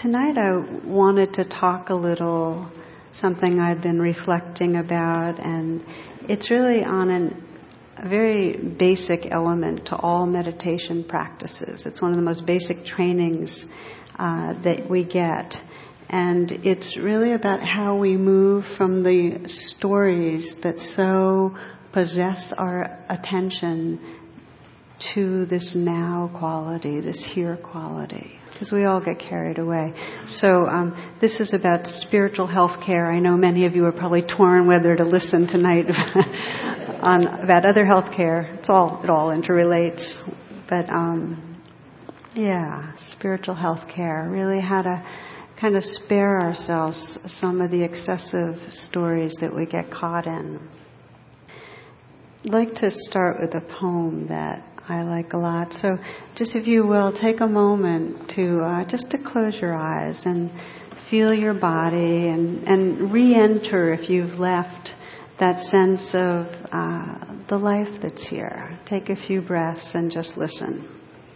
tonight I wanted to talk a little, something I've been reflecting about, and it's really on a very basic element to all meditation practices. It's one of the most basic trainings that we get. And it's really about how we move from the stories that so possess our attention to this now quality, this here quality, because we all get carried away. So this is about spiritual health care. I know many of you are probably torn whether to listen tonight about other health care. It all interrelates. But spiritual health care, really how to kind of spare ourselves some of the excessive stories that we get caught in. I'd like to start with a poem that I like a lot. So just if you will, take a moment to just to close your eyes and feel your body and re-enter, if you've left, that sense of the life that's here. Take a few breaths and just listen.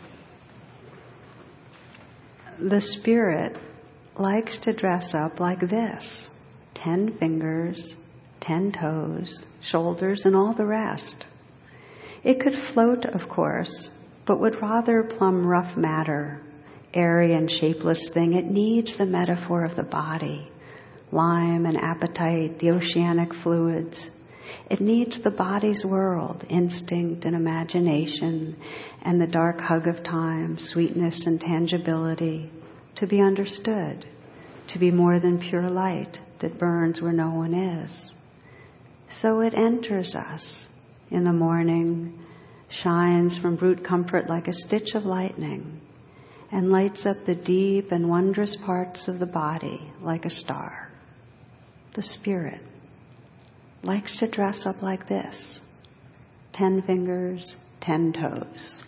The spirit likes to dress up like this: 10 fingers, 10 toes, shoulders, and all the rest. It could float, of course, but would rather plumb rough matter, airy and shapeless thing. It needs the metaphor of the body, lime and appetite, the oceanic fluids. It needs the body's world, instinct and imagination, and the dark hug of time, sweetness and tangibility, to be understood, to be more than pure light that burns where no one is. So it enters us in the morning, shines from brute comfort like a stitch of lightning, and lights up the deep and wondrous parts of the body like a star. The spirit likes to dress up like this: 10 fingers, 10 toes.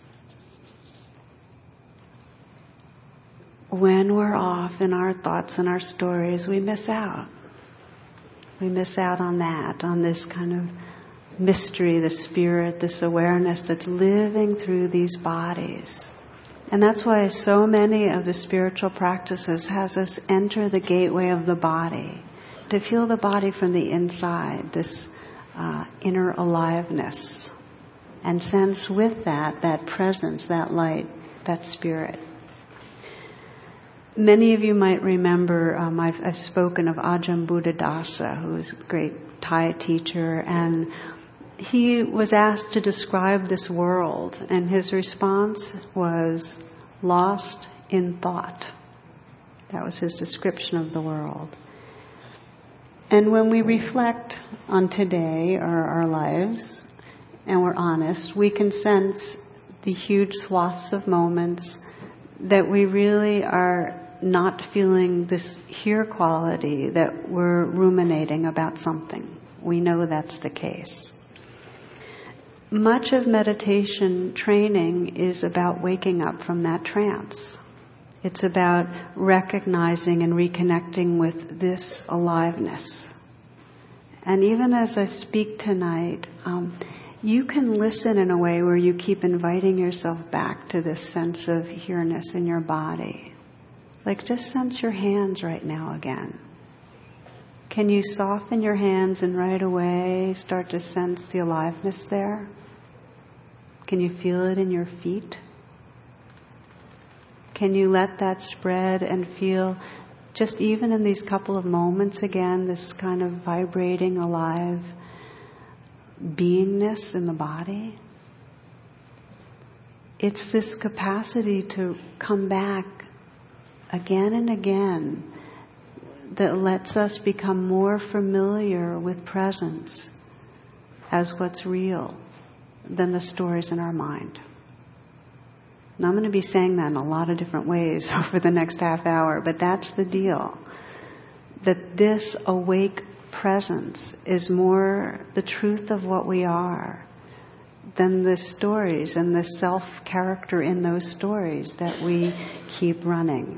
When we're off in our thoughts and our stories, we miss out. We miss out on that, on this kind of mystery, the spirit, this awareness that's living through these bodies. And that's why so many of the spiritual practices has us enter the gateway of the body, to feel the body from the inside, this inner aliveness, and sense with that presence, that light, that spirit. Many of you might remember, I've spoken of Ajahn Buddhadasa, who was a great Thai teacher, and he was asked to describe this world, and his response was lost in thought. That was his description of the world. And when we reflect on today or our lives, and we're honest, we can sense the huge swaths of moments that we really are not feeling this here quality, that we're ruminating about something. We know that's the case. Much of meditation training is about waking up from that trance. It's about recognizing and reconnecting with this aliveness. And even as I speak tonight, you can listen in a way where you keep inviting yourself back to this sense of here-ness in your body. Like, just sense your hands right now again. Can you soften your hands and right away start to sense the aliveness there? Can you feel it in your feet? Can you let that spread and feel, just even in these couple of moments again, this kind of vibrating, alive beingness in the body? It's this capacity to come back again and again that lets us become more familiar with presence as what's real than the stories in our mind. Now, I'm going to be saying that in a lot of different ways over the next half hour, but that's the deal. That this awake presence is more the truth of what we are than the stories and the self-character in those stories that we keep running.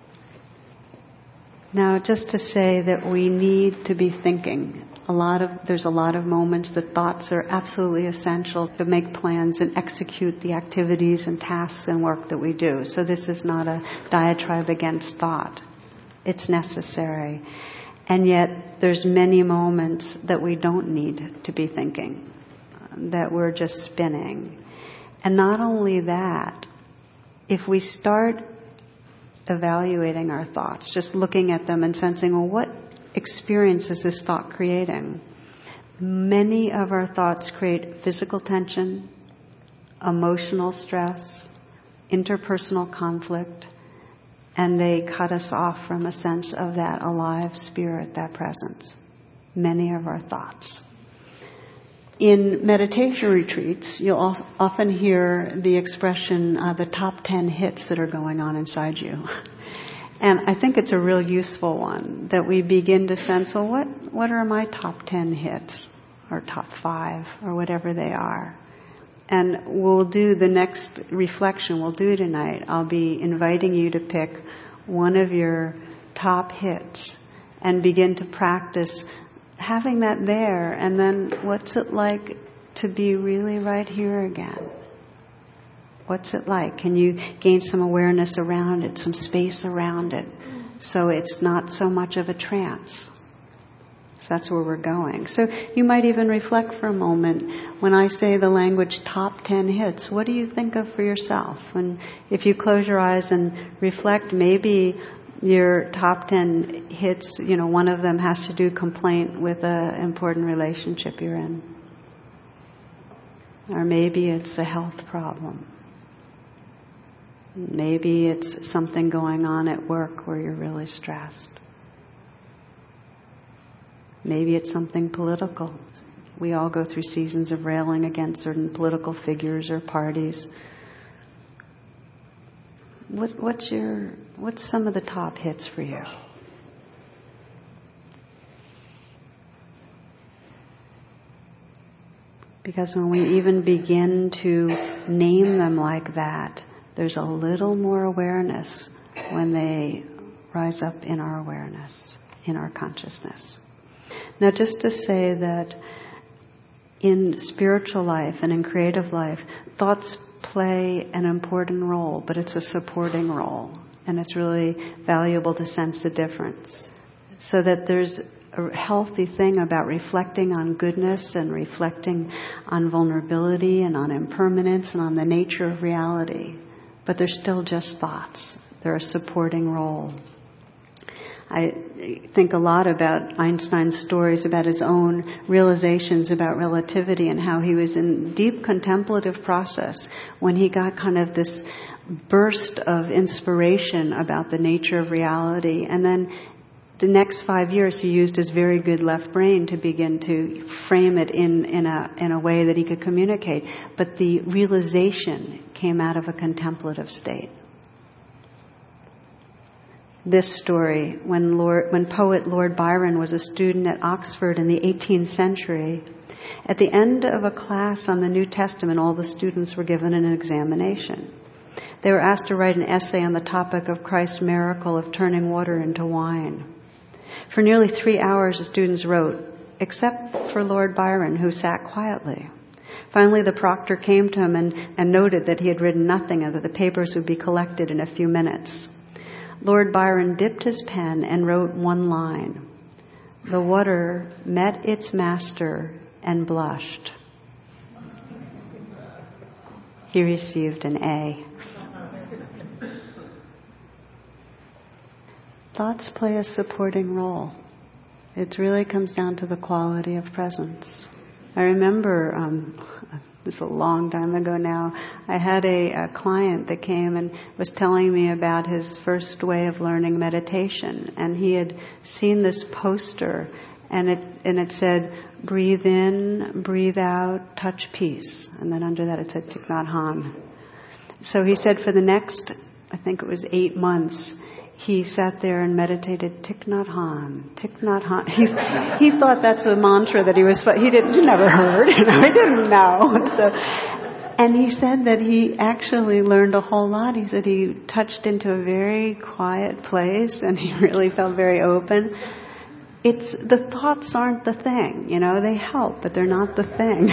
Now, just to say that we need to be thinking. There's a lot of moments that thoughts are absolutely essential to make plans and execute the activities and tasks and work that we do. So this is not a diatribe against thought. It's necessary. And yet there's many moments that we don't need to be thinking, that we're just spinning. And not only that, if we start evaluating our thoughts, just looking at them and sensing, well, what experience is this thought creating? Many of our thoughts create physical tension, emotional stress, interpersonal conflict, and they cut us off from a sense of that alive spirit, that presence. Many of our thoughts. In meditation retreats, you'll often hear the expression, the top 10 hits that are going on inside you. And I think it's a real useful one, that we begin to sense, well, what are my top 10 hits, or top 5, or whatever they are. And we'll do the next reflection, we'll do tonight. I'll be inviting you to pick one of your top hits and begin to practice having that there, and then what's it like to be really right here again? What's it like? Can you gain some awareness around it, some space around it, so it's not so much of a trance? So that's where we're going. So you might even reflect for a moment. When I say the language top 10 hits, what do you think of for yourself? And if you close your eyes and reflect, maybe your top 10 hits, one of them has to do complaint with an important relationship you're in. Or maybe it's a health problem. Maybe it's something going on at work where you're really stressed. Maybe it's something political. We all go through seasons of railing against certain political figures or parties. What's some of the top hits for you? Because when we even begin to name them like that, there's a little more awareness when they rise up in our awareness, in our consciousness. Now, just to say that in spiritual life and in creative life, thoughts play an important role, but it's a supporting role. And it's really valuable to sense the difference. So that there's a healthy thing about reflecting on goodness and reflecting on vulnerability and on impermanence and on the nature of reality. But they're still just thoughts. They're a supporting role. I think a lot about Einstein's stories about his own realizations about relativity and how he was in deep contemplative process when he got kind of this burst of inspiration about the nature of reality. And then the next 5 years he used his very good left brain to begin to frame it in a way that he could communicate. But the realization came out of a contemplative state. This story, when poet Lord Byron was a student at Oxford in the 18th century, at the end of a class on the New Testament, all the students were given an examination. They were asked to write an essay on the topic of Christ's miracle of turning water into wine. For nearly 3 hours, the students wrote, except for Lord Byron, who sat quietly. Finally, the proctor came to him and noted that he had written nothing and that the papers would be collected in a few minutes. Lord Byron dipped his pen and wrote one line. The water met its master and blushed. He received an A. Thoughts play a supporting role. It really comes down to the quality of presence. I remember, this is a long time ago now, I had a client that came and was telling me about his first way of learning meditation. And he had seen this poster, and it said, breathe in, breathe out, touch peace. And then under that it said Thich Nhat Hanh. So he said for the next, I think it was 8 months, he sat there and meditated, Thich Nhat Hanh, Thich Nhat Hanh. He thought that's a mantra that he never heard, he didn't know. So, and he said that he actually learned a whole lot. He said he touched into a very quiet place and he really felt very open. The thoughts aren't the thing, they help, but they're not the thing,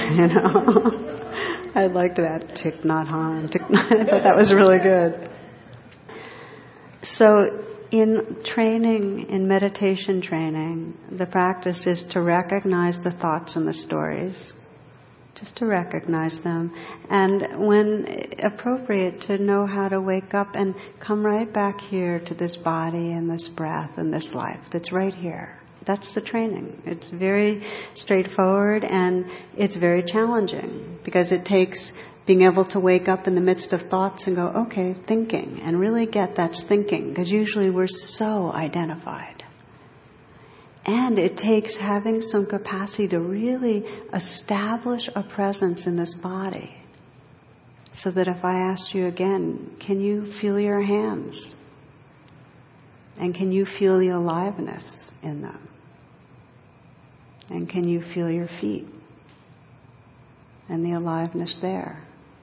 I liked that, Thich Nhat Hanh, I thought that was really good. So in training, in meditation training, the practice is to recognize the thoughts and the stories, just to recognize them, and when appropriate, to know how to wake up and come right back here to this body and this breath and this life that's right here. That's the training. It's very straightforward and it's very challenging because it takes being able to wake up in the midst of thoughts and go, okay, thinking, and really get that's thinking, because usually we're so identified. And it takes having some capacity to really establish a presence in this body. So that if I asked you again, can you feel your hands? And can you feel the aliveness in them? And can you feel your feet? And the aliveness there?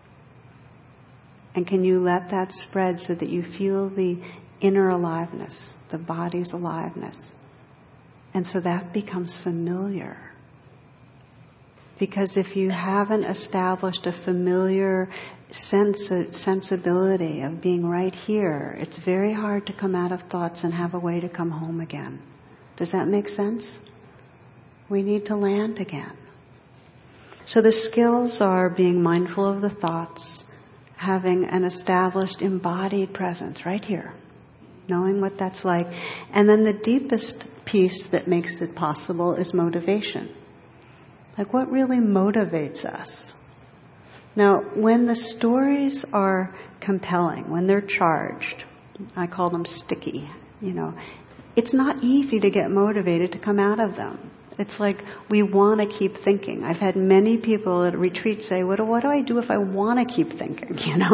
And can you let that spread so that you feel the inner aliveness, the body's aliveness? And so that becomes familiar. Because if you haven't established a familiar sensibility of being right here, it's very hard to come out of thoughts and have a way to come home again. Does that make sense? We need to land again. So the skills are being mindful of the thoughts, having an established embodied presence right here, knowing what that's like. And then the deepest piece that makes it possible is motivation. Like, what really motivates us? Now, when the stories are compelling, when they're charged, I call them sticky, it's not easy to get motivated to come out of them. It's like we want to keep thinking. I've had many people at retreat say, what do I do if I want to keep thinking,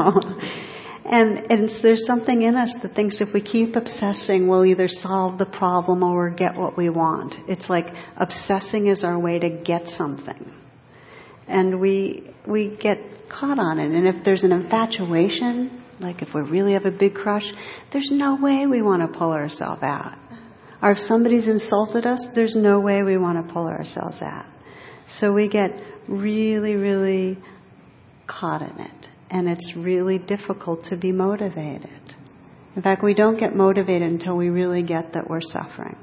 And there's something in us that thinks if we keep obsessing, we'll either solve the problem or get what we want. It's like obsessing is our way to get something. And we get caught on it. And if there's an infatuation, like if we really have a big crush, there's no way we want to pull ourselves out. Or if somebody's insulted us, there's no way we want to pull ourselves out. So we get really, really caught in it. And it's really difficult to be motivated. In fact, we don't get motivated until we really get that we're suffering.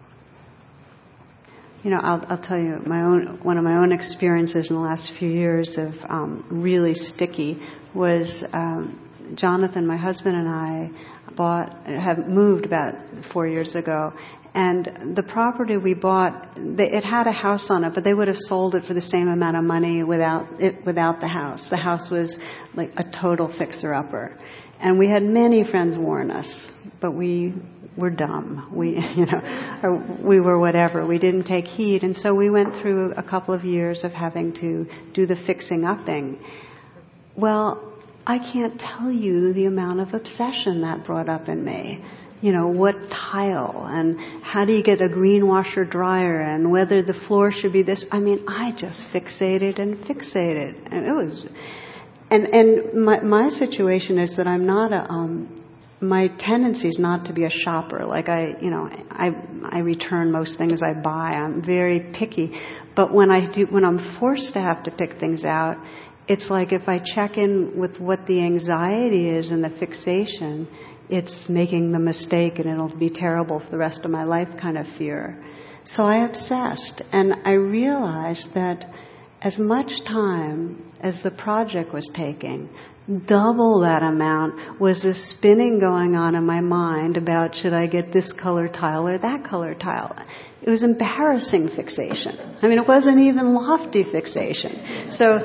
I'll tell you one of my own experiences in the last few years of really sticky was Jonathan, my husband, and I have moved about 4 years ago, and the property we bought, it had a house on it, but they would have sold it for the same amount of money without the house. The house was like a total fixer-upper, and we had many friends warn us, but we were dumb. We were whatever. We didn't take heed, and so we went through a couple of years of having to do the fixing-upping. Well, I can't tell you the amount of obsession that brought up in me. What tile and how do you get a green washer dryer and whether the floor should be this. I just fixated. And it was, and my situation is that I'm not my tendency is not to be a shopper. Like I return most things I buy. I'm very picky. But when I'm forced to have to pick things out, it's like if I check in with what the anxiety is and the fixation, it's making the mistake and it'll be terrible for the rest of my life kind of fear. So I obsessed, and I realized that as much time as the project was taking, double that amount was this spinning going on in my mind about should I get this color tile or that color tile. It was embarrassing fixation. It wasn't even lofty fixation. So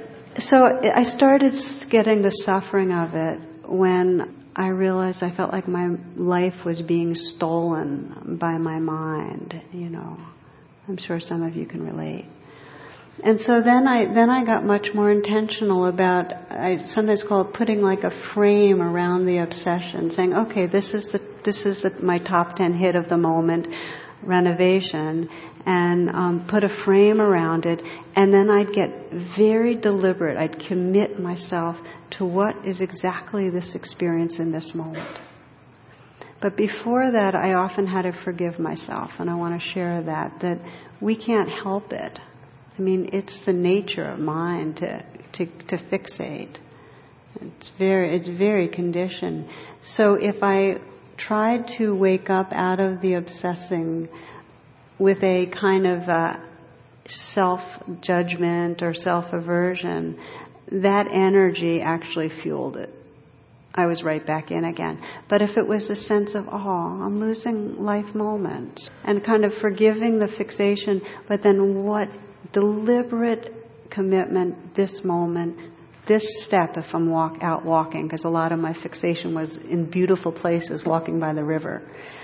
I started getting the suffering of it when I realized I felt like my life was being stolen by my mind, I'm sure some of you can relate. And so then I got much more intentional about, I sometimes call it putting like a frame around the obsession, saying, okay, this is my top 10 hit of the moment, renovation, and put a frame around it, and then I'd get very deliberate. I'd commit myself to what is exactly this experience in this moment. But before that, I often had to forgive myself, and I want to share that we can't help it. It's the nature of mind to fixate. It's very conditioned. So if I tried to wake up out of the obsessing with a kind of self-judgment or self-aversion, that energy actually fueled it. I was right back in again. But if it was a sense of, I'm losing life moment, and kind of forgiving the fixation, but then what deliberate commitment, this moment, this step, if I'm out walking, because a lot of my fixation was in beautiful places, walking by the river,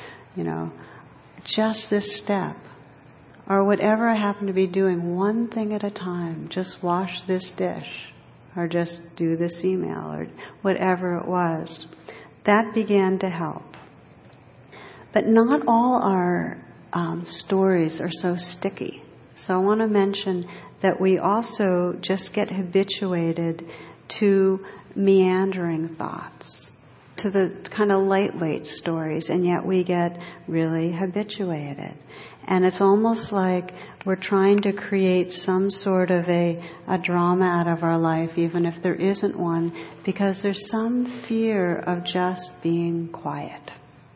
just this step, or whatever I happen to be doing, one thing at a time, just wash this dish, or just do this email, or whatever it was, that began to help. But not all our stories are so sticky. So I want to mention that we also just get habituated to meandering thoughts, to the kind of lightweight stories, and yet we get really habituated. And it's almost like we're trying to create some sort of a drama out of our life, even if there isn't one, because there's some fear of just being quiet.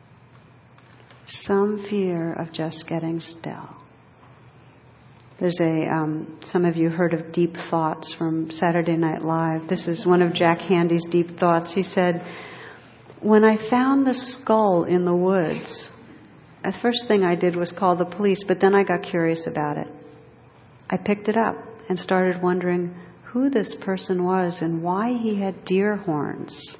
Some fear of just getting still. There's some of you heard of Deep Thoughts from Saturday Night Live. This is one of Jack Handy's deep thoughts. He said, "When I found the skull in the woods, the first thing I did was call the police, but then I got curious about it. I picked it up and started wondering who this person was and why he had deer horns."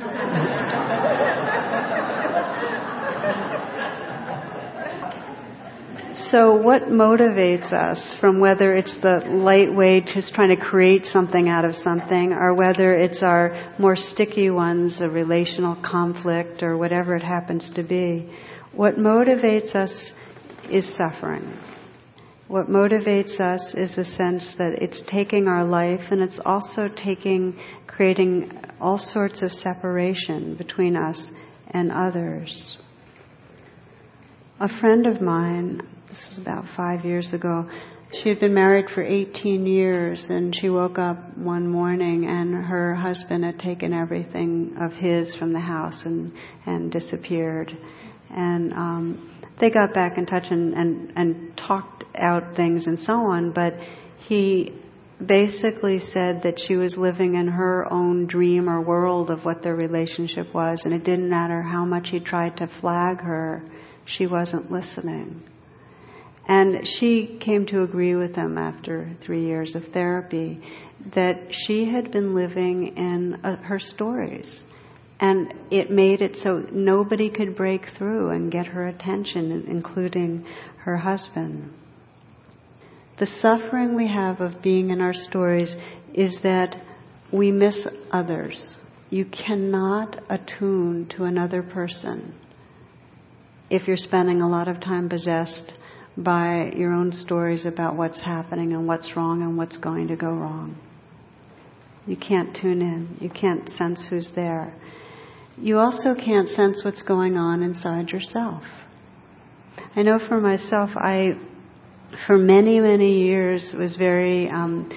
So what motivates us, from whether it's the lightweight, just trying to create something out of something, or whether it's our more sticky ones, a relational conflict, or whatever it happens to be, what motivates us is suffering. What motivates us is a sense that it's taking our life, and it's also creating all sorts of separation between us and others. A friend of mine, this is about 5 years ago, she had been married for 18 years, and she woke up one morning and her husband had taken everything of his from the house and disappeared. And they got back in touch and talked out things and so on, but he basically said that she was living in her own dream or world of what their relationship was, and it didn't matter how much he tried to flag her, she wasn't listening. And she came to agree with him after 3 years of therapy that she had been living in her stories. And it made it so nobody could break through and get her attention, including her husband. The suffering we have of being in our stories is that we miss others. You cannot attune to another person if you're spending a lot of time possessed by your own stories about what's happening and what's wrong and what's going to go wrong. You can't tune in. You can't sense who's there. You also can't sense what's going on inside yourself. I know for myself, for many, many years was very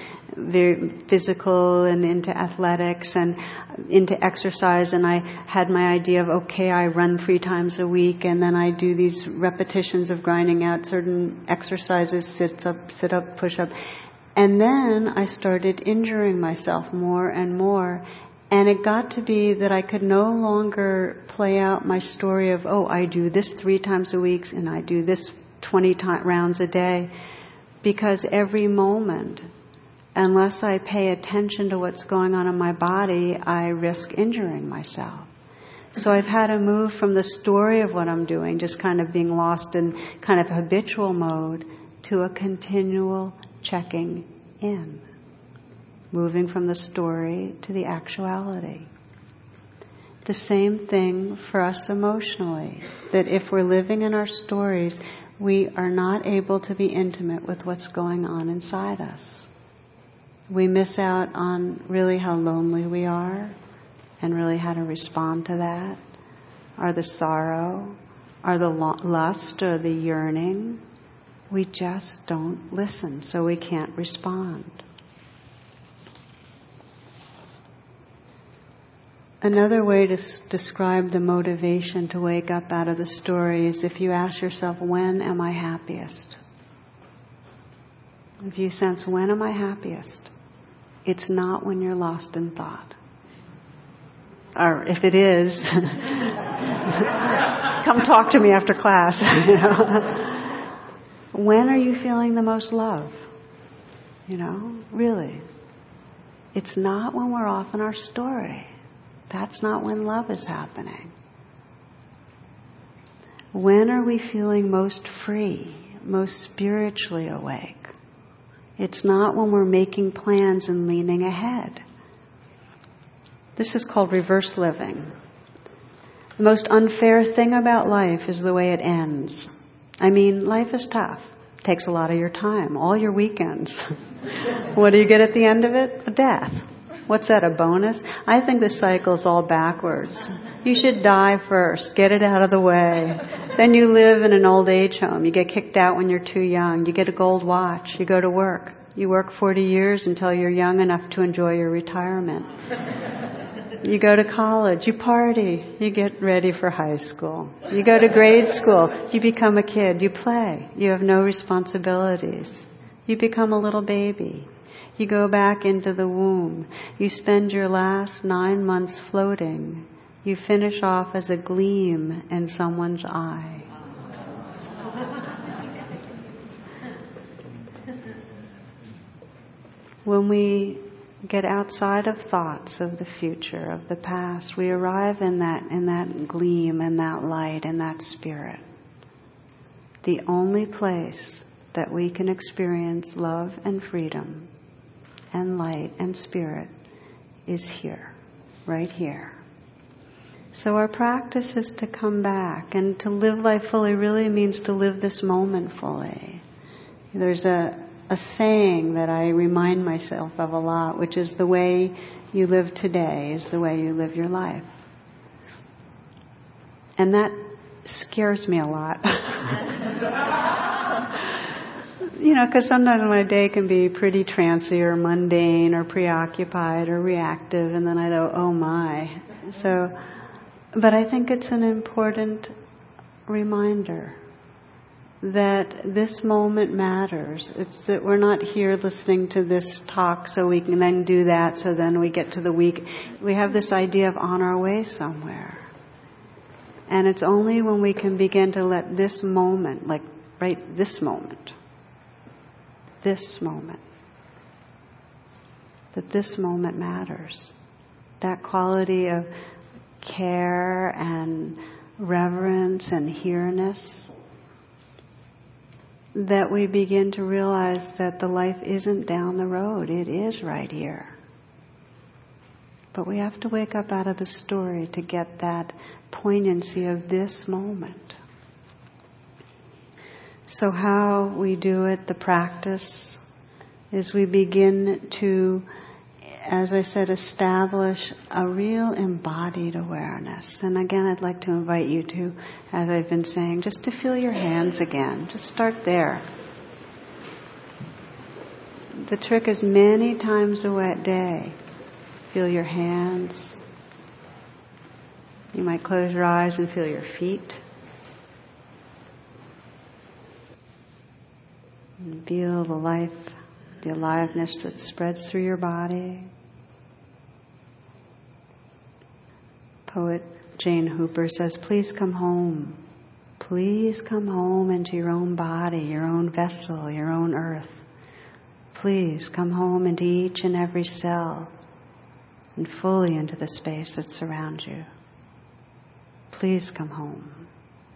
physical and into athletics and into exercise, and I had my idea of, okay, I run 3 times a week, and then I do these repetitions of grinding out certain exercises, sit up, push up. And then I started injuring myself more and more, and it got to be that I could no longer play out my story of, I do this 3 times a week and I do this 20 rounds a day, because every moment, unless I pay attention to what's going on in my body, I risk injuring myself. So I've had to move from the story of what I'm doing, just kind of being lost in kind of habitual mode, to a continual checking in. Moving from the story to the actuality. The same thing for us emotionally, that if we're living in our stories, we are not able to be intimate with what's going on inside us. We miss out on really how lonely we are and really how to respond to that, or the sorrow, or the lust, or the yearning. We just don't listen, so we can't respond. Another way to describe the motivation to wake up out of the story is if you ask yourself, when am I happiest? If you sense, when am I happiest? It's not when you're lost in thought. Or if it is, come talk to me after class. You know? When are you feeling the most love? You know, really. It's not when we're off in our story. That's not when love is happening. When are we feeling most free, most spiritually awake? It's not when we're making plans and leaning ahead. This is called reverse living. The most unfair thing about life is the way it ends. I mean, life is tough. It takes a lot of your time, all your weekends. What do you get at the end of it? A death. What's that, a bonus? I think the cycle's all backwards. You should die first, get it out of the way. Then you live in an old age home. You get kicked out when you're too young. You get a gold watch. You go to work. You work 40 years until you're young enough to enjoy your retirement. You go to college. You party. You get ready for high school. You go to grade school. You become a kid. You play. You have no responsibilities. You become a little baby. You go back into the womb. You spend your last 9 months floating. You finish off as a gleam in someone's eye. When we get outside of thoughts of the future, of the past, we arrive in that gleam, in that light, in that spirit. The only place that we can experience love and freedom and light and spirit is here, right here. So our practice is to come back, and to live life fully really means to live this moment fully. There's a saying that I remind myself of a lot, which is the way you live today is the way you live your life. And that scares me a lot. You know, because sometimes my day can be pretty trancy or mundane or preoccupied or reactive, and then I go, oh my. But I think it's an important reminder that this moment matters. It's that we're not here listening to this talk so we can then do that, so then we get to the week. We have this idea of on our way somewhere. And it's only when we can begin to let this moment, like right this moment, that this moment matters. That quality of care and reverence and here-ness, that we begin to realize that the life isn't down the road, it is right here. But we have to wake up out of the story to get that poignancy of this moment. So how we do it, the practice, is we begin to, as I said, establish a real embodied awareness. And again, I'd like to invite you to, as I've been saying, just to feel your hands again. Just start there. The trick is many times a day. Feel your hands. You might close your eyes and feel your feet. And feel the life, the aliveness that spreads through your body. Poet Jane Hooper says, please come home. Please come home into your own body, your own vessel, your own earth. Please come home into each and every cell and fully into the space that surrounds you. Please come home.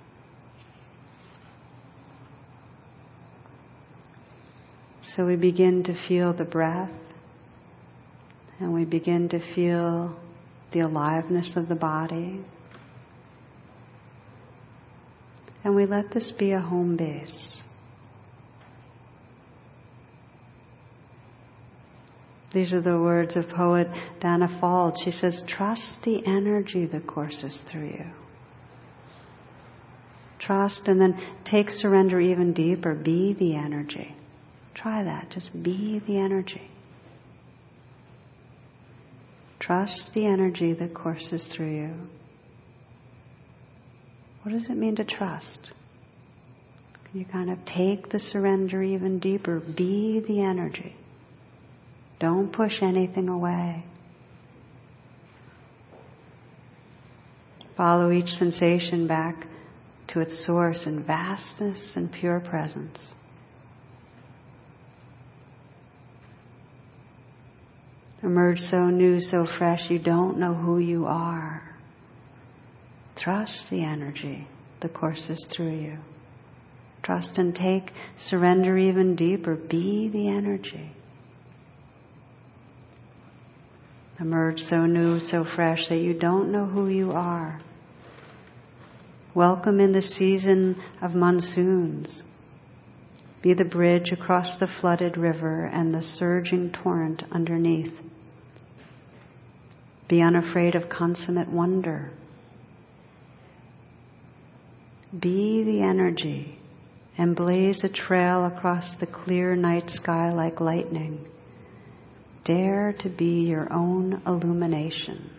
So we begin to feel the breath, and we begin to feel the aliveness of the body. And we let this be a home base. These are the words of poet Dana Fald. She says, trust the energy that courses through you. Trust, and then take surrender even deeper. Be the energy. Try that. Just be the energy. Trust the energy that courses through you. What does it mean to trust? Can you kind of take the surrender even deeper? Be the energy. Don't push anything away. Follow each sensation back to its source in vastness and pure presence. Emerge so new, so fresh, you don't know who you are. Trust the energy that courses through you. Trust and take, surrender even deeper. Be the energy. Emerge so new, so fresh that you don't know who you are. Welcome in the season of monsoons. Be the bridge across the flooded river and the surging torrent underneath. Be unafraid of consummate wonder. Be the energy and blaze a trail across the clear night sky like lightning. Dare to be your own illumination.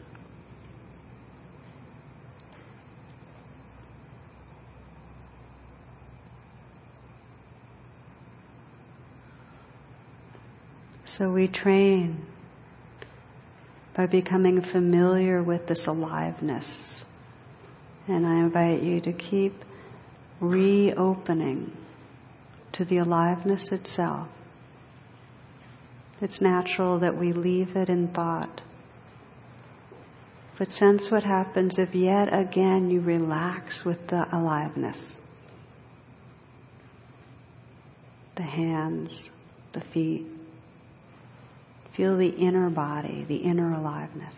So we train by becoming familiar with this aliveness. And I invite you to keep reopening to the aliveness itself. It's natural that we leave it in thought. But sense what happens if yet again you relax with the aliveness. The hands, the feet. Feel the inner body, the inner aliveness.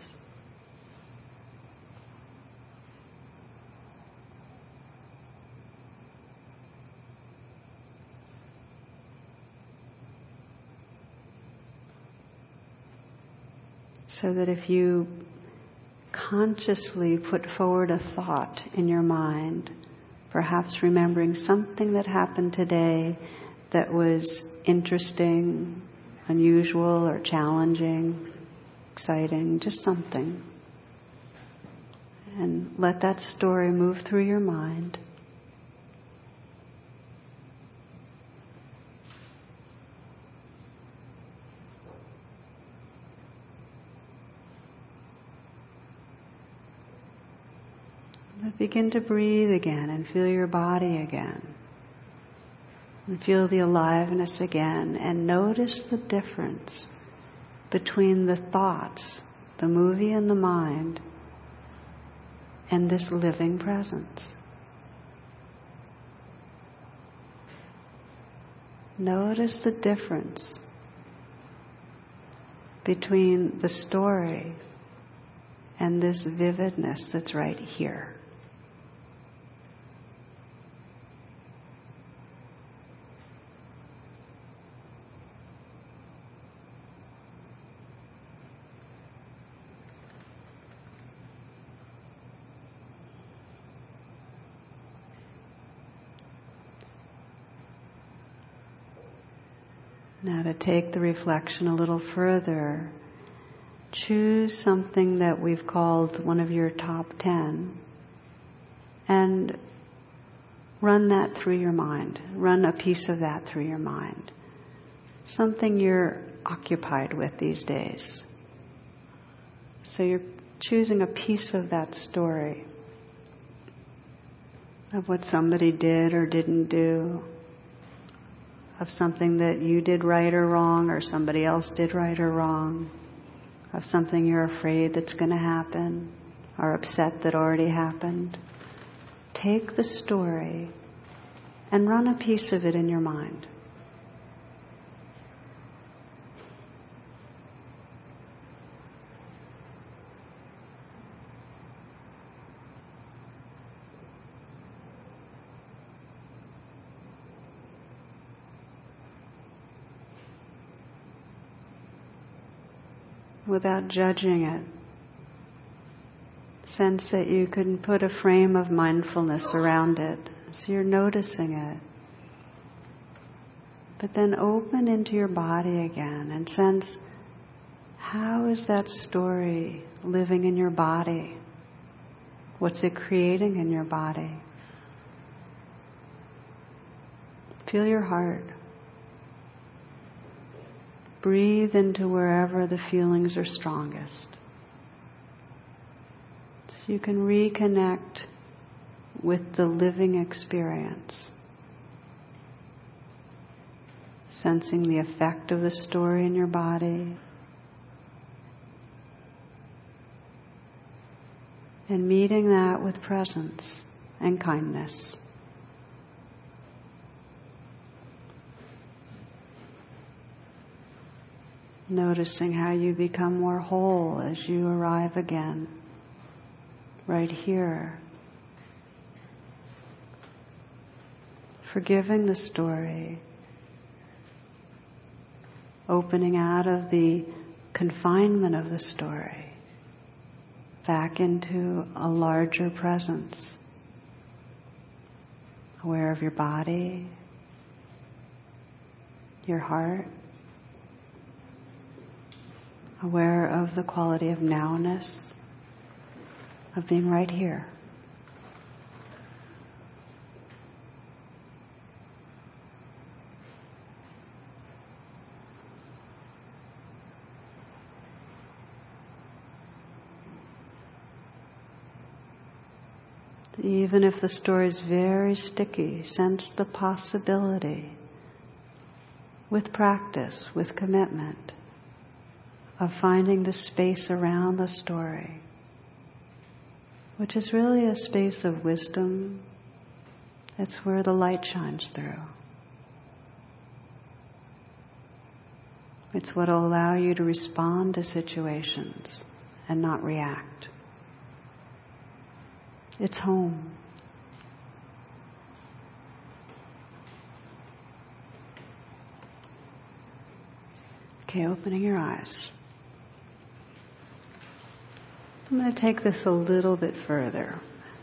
So that if you consciously put forward a thought in your mind, perhaps remembering something that happened today that was interesting, unusual or challenging, exciting, just something. And let that story move through your mind. But begin to breathe again and feel your body again. And feel the aliveness again, and notice the difference between the thoughts, the movie in the mind, and this living presence. Notice the difference between the story and this vividness that's right here. Now to take the reflection a little further, choose something that we've called one of your top 10 and run that through your mind. Run a piece of that through your mind. Something you're occupied with these days. So you're choosing a piece of that story of what somebody did or didn't do, of something that you did right or wrong, or somebody else did right or wrong, of something you're afraid that's going to happen, or upset that already happened. Take the story and run a piece of it in your mind. Without judging it. Sense that you can put a frame of mindfulness around it, so you're noticing it. But then open into your body again and sense how is that story living in your body? What's it creating in your body? Feel your heart. Breathe into wherever the feelings are strongest. So you can reconnect with the living experience. Sensing the effect of the story in your body. And meeting that with presence and kindness. Noticing how you become more whole as you arrive again, right here. Forgiving the story. Opening out of the confinement of the story. Back into a larger presence. Aware of your body, your heart. Aware of the quality of nowness, of being right here. Even if the story is very sticky, sense the possibility, with practice, with commitment, of finding the space around the story, which is really a space of wisdom. It's where the light shines through. It's what will allow you to respond to situations and not react. It's home. Okay, opening your eyes. I'm going to take this a little bit further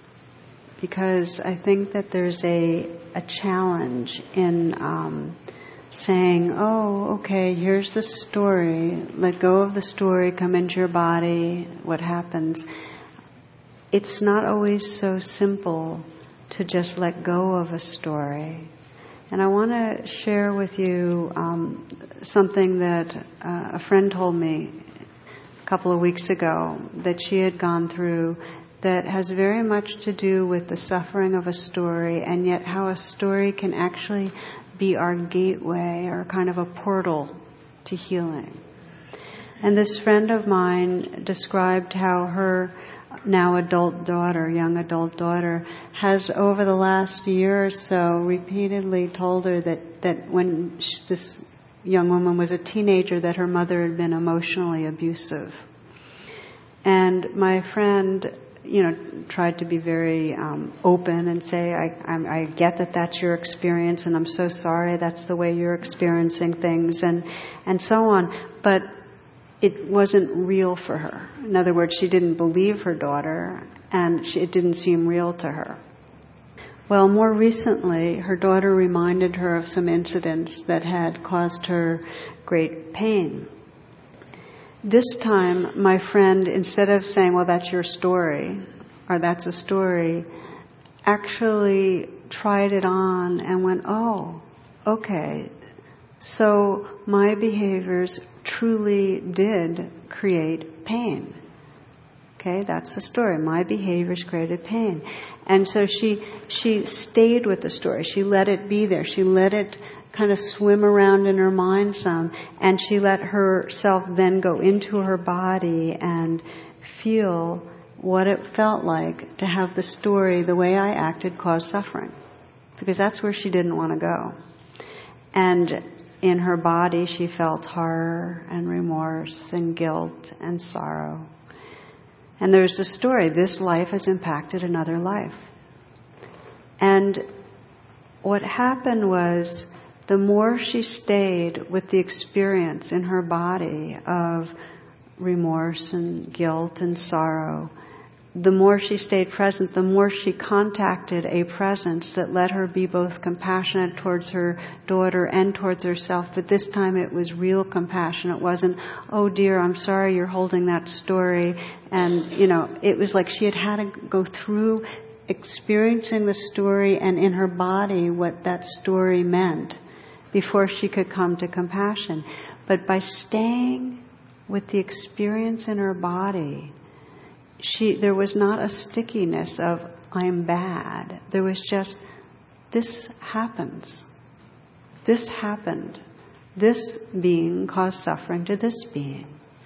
because I think that there's a challenge in saying, oh, okay, here's the story, let go of the story, come into your body, what happens? It's not always so simple to just let go of a story. And I want to share with you something that a friend told me a couple of weeks ago that she had gone through that has very much to do with the suffering of a story, and yet how a story can actually be our gateway or kind of a portal to healing. And this friend of mine described how her now young adult daughter, has over the last year or so repeatedly told her that when this young woman was a teenager that her mother had been emotionally abusive. And my friend, tried to be very open and say, I get that that's your experience and I'm so sorry that's the way you're experiencing things and so on. But it wasn't real for her. In other words, she didn't believe her daughter, and it didn't seem real to her. Well, more recently, her daughter reminded her of some incidents that had caused her great pain. This time, my friend, instead of saying, well, that's your story, or that's a story, actually tried it on and went, oh, okay, so my behaviors truly did create pain. Okay, that's the story. My behaviors created pain. And so she stayed with the story. She let it be there. She let it kind of swim around in her mind some. And she let herself then go into her body and feel what it felt like to have the story, the way I acted, cause suffering. Because that's where she didn't want to go. And in her body, she felt horror and remorse and guilt and sorrow. And there's the story. This life has impacted another life. And what happened was, the more she stayed with the experience in her body of remorse and guilt and sorrow, the more she stayed present, the more she contacted a presence that let her be both compassionate towards her daughter and towards herself. But this time it was real compassion. It wasn't, oh dear, I'm sorry you're holding that story. And, it was like she had to go through experiencing the story and in her body what that story meant before she could come to compassion. But by staying with the experience in her body, there was not a stickiness of, I'm bad. There was just, this happens. This happened. This being caused suffering to this being.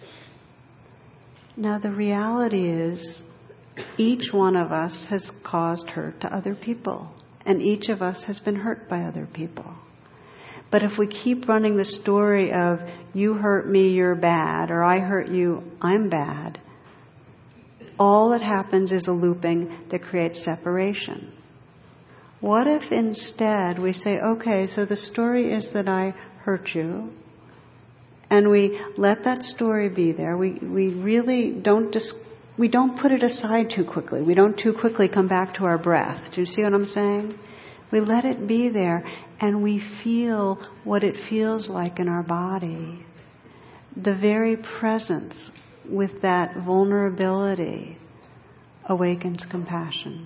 Now the reality is, each one of us has caused hurt to other people. And each of us has been hurt by other people. But if we keep running the story of, you hurt me, you're bad, or I hurt you, I'm bad, all that happens is a looping that creates separation. What if instead we say, okay, so the story is that I hurt you, and we let that story be there. We really don't we don't put it aside too quickly. We don't too quickly come back to our breath. Do you see what I'm saying? We let it be there, and we feel what it feels like in our body. The very presence with that vulnerability awakens compassion.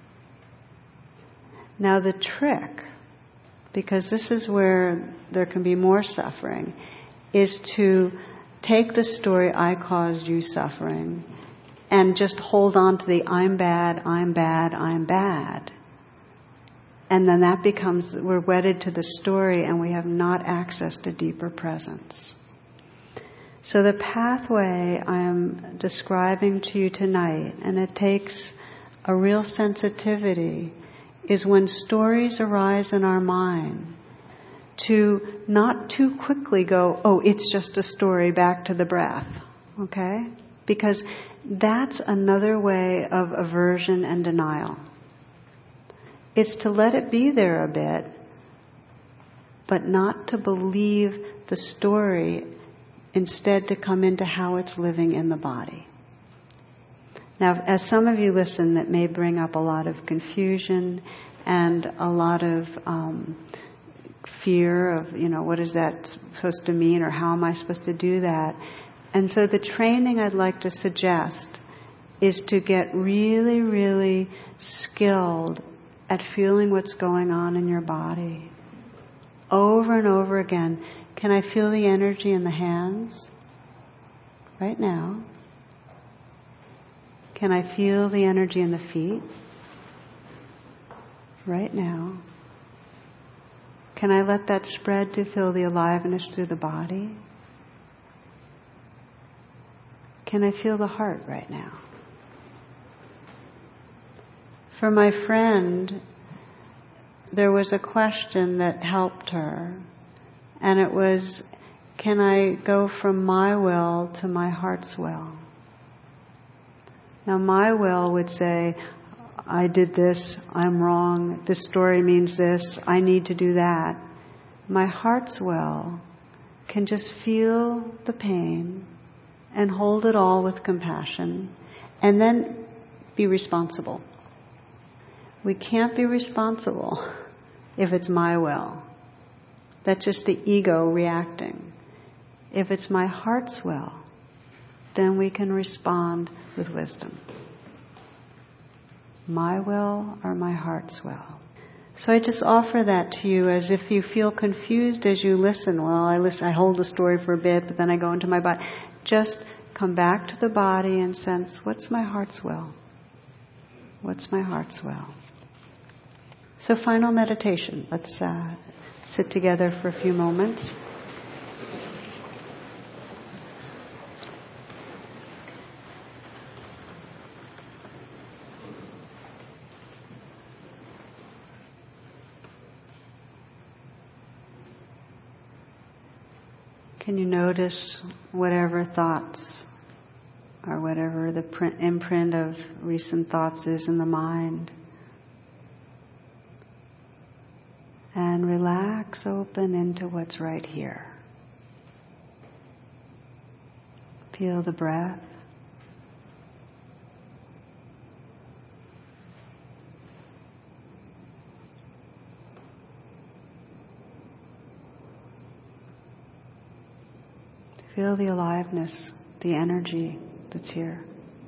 Now the trick, because this is where there can be more suffering, is to take the story, I caused you suffering, and just hold on to the I'm bad, I'm bad, I'm bad. And then that becomes, we're wedded to the story and we have not access to deeper presence. So the pathway I am describing to you tonight, and it takes a real sensitivity, is when stories arise in our mind, to not too quickly go, oh, it's just a story, back to the breath. Okay? Because that's another way of aversion and denial. It's to let it be there a bit, but not to believe the story, instead to come into how it's living in the body. Now, as some of you listen, that may bring up a lot of confusion and a lot of fear of, what is that supposed to mean, or how am I supposed to do that? And so the training I'd like to suggest is to get really, really skilled at feeling what's going on in your body. Over and over again. Can I feel the energy in the hands? Right now. Can I feel the energy in the feet? Right now. Can I let that spread to feel the aliveness through the body? Can I feel the heart right now? For my friend, there was a question that helped her, and it was, can I go from my will to my heart's will? Now my will would say, I did this, I'm wrong, this story means this, I need to do that. My heart's will can just feel the pain and hold it all with compassion, and then be responsible. We can't be responsible if it's my will. That's just the ego reacting. If it's my heart's will, then we can respond with wisdom. My will or my heart's will. So I just offer that to you, as if you feel confused as you listen. Well, I hold the story for a bit, but then I go into my body. Just come back to the body and sense, what's my heart's will? What's my heart's will? So final meditation. Let's sit together for a few moments. Can you notice whatever thoughts or whatever the imprint of recent thoughts is in the mind? And relax open into what's right here. Feel the breath. Feel the aliveness, the energy that's here.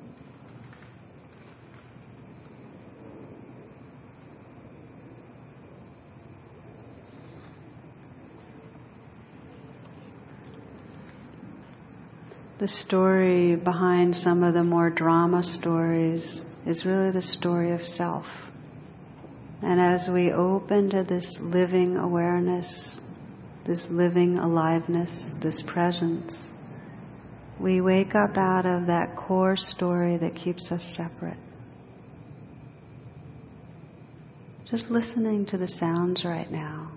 The story behind some of the more drama stories is really the story of self. And as we open to this living awareness, this living aliveness, this presence, we wake up out of that core story that keeps us separate. Just listening to the sounds right now.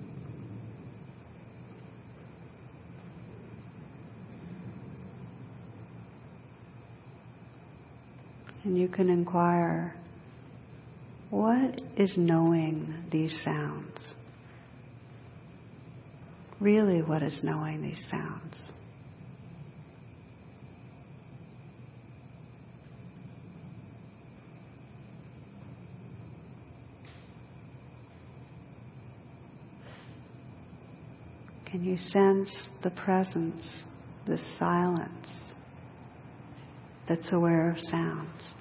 And you can inquire, what is knowing these sounds? Really, what is knowing these sounds? Can you sense the presence, this silence that's aware of sounds?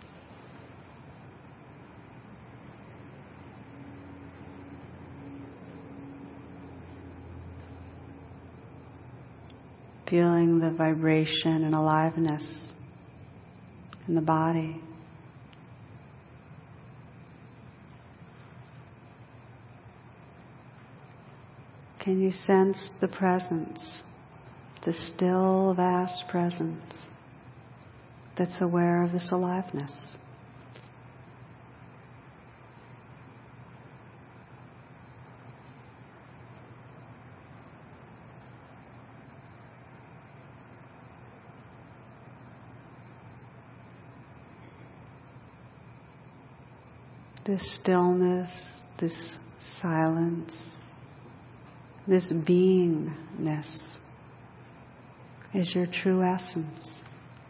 Feeling the vibration and aliveness in the body. Can you sense the presence, the still, vast presence that's aware of this aliveness? This stillness, this silence, this beingness is your true essence,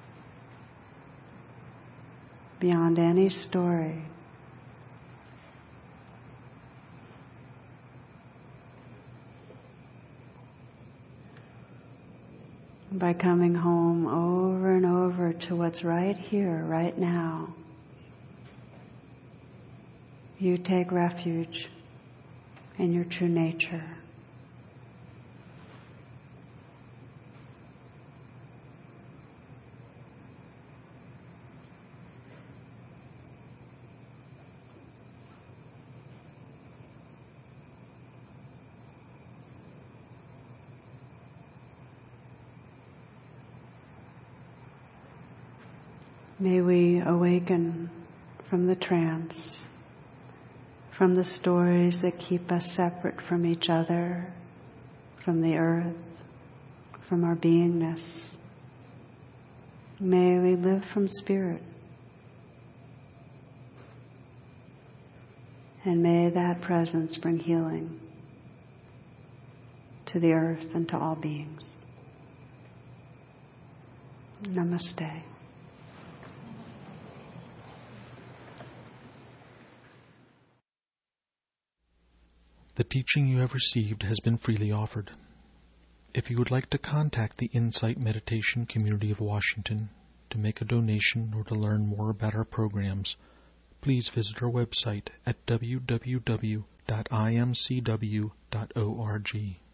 beyond any story. By coming home over and over to what's right here, right now, you take refuge in your true nature. May we awaken from the trance, from the stories that keep us separate from each other, from the earth, from our beingness. May we live from spirit. And may that presence bring healing to the earth and to all beings. Namaste. The teaching you have received has been freely offered. If you would like to contact the Insight Meditation Community of Washington to make a donation or to learn more about our programs, please visit our website at www.imcw.org.